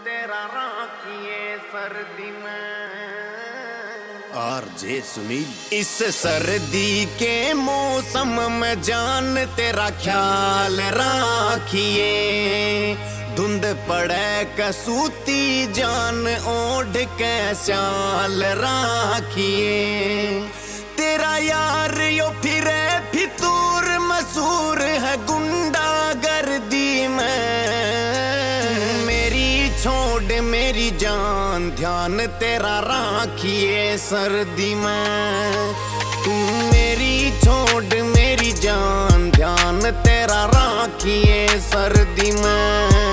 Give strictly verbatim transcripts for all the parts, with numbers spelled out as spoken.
तेरा राखिए सर्दी में। आरजे सुनील। इस सर्दी के मौसम में जान तेरा ख्याल राखिए, धुंध पड़े कसूती जान ओढ़ के स्याल राखिए। तेरा यार यो फिरे फितूर मसूर है गुंडा गर्दी में। मेरी छोड़ मेरी जान ध्यान तेरा राखिए सर्दी में। तू मेरी छोड़ मेरी जान ध्यान तेरा राखिए सर्दी में।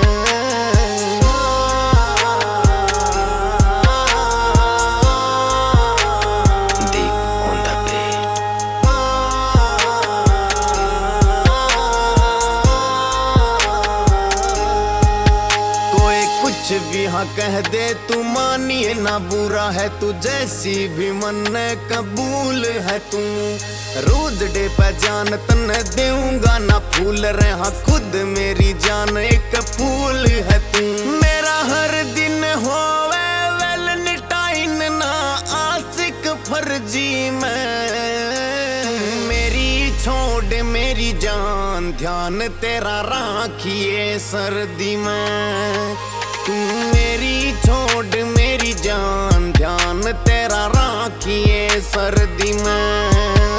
भी हाँ कह दे तू मानिए ना बुरा है तू, जैसी भी मन कबूल है तू। रोज डे पे जान तन्ने देऊंगा ना फूल रहा खुद मेरी जान एक फूल है तू। मेरा हर दिन होवे वैलेंटाइन ना आशिक फर्जी में। मेरी छोड़ मेरी जान ध्यान तेरा राखिए सर्दी में। तू मेरी छोड़ मेरी जान ध्यान तेरा राखिए सर्दी में।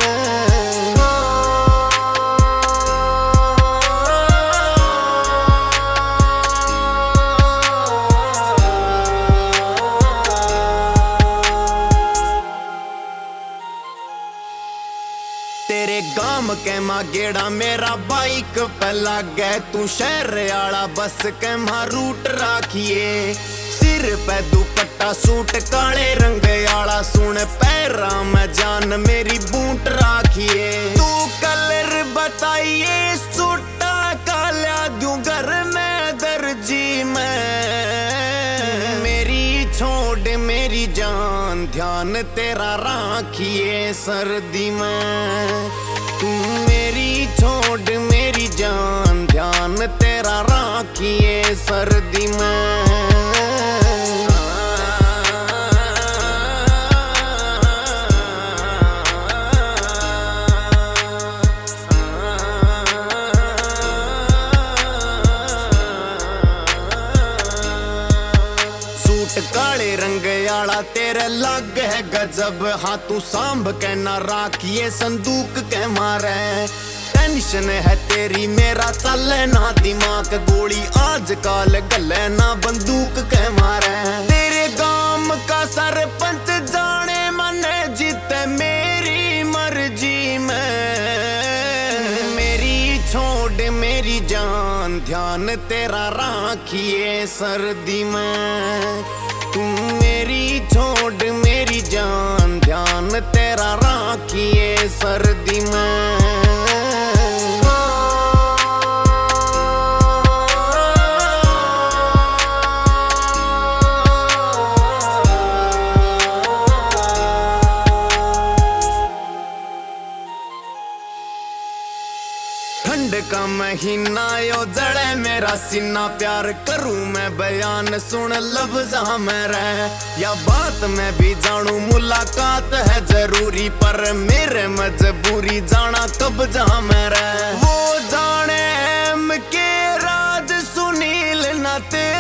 तेरे गाम के मां गेड़ा मेरा बाइक पे लागे, तू शहर आला बस के मां रूट राखिए। सिर पे दुपट्टा सूट काले रंग आला सुन पैरा में जान मेरी बूट राखिए। तू कलर बताइए सूटा काला दूं घर में दर्जी में। मेरी छोड़ मेरी जान ध्यान तेरा राखिए सर्दी में। तू मेरी छोड़ मेरी जान ध्यान तेरा राखिए सर्दी में। काले रंग आला तेरे लग है गजब, हाँ तू सांभ के ना राखिए संदूक के मारे। टेंशन है तेरी मेरा चले ना दिमाग, गोली आजकल गले ना बंदूक के मारे। तेरे गांव का सरपंच जाने मने जीते मेरी मर्जी में। मेरी छोड़ मेरी जान ध्यान तेरा राखिए सर्दी में। तू मेरी छोड़ मेरी जान ध्यान तेरा राखिए सर्दी में। ठंड का महीना यो जड़े मेरा सीना, प्यार करूं मैं बयान सुन लफ्ज़ा में रह। या बात मैं भी जानू मुलाकात है जरूरी, पर मेरे मजबूरी जाना कब जा में रह। वो जाने एम के राज सुनील ना तेरे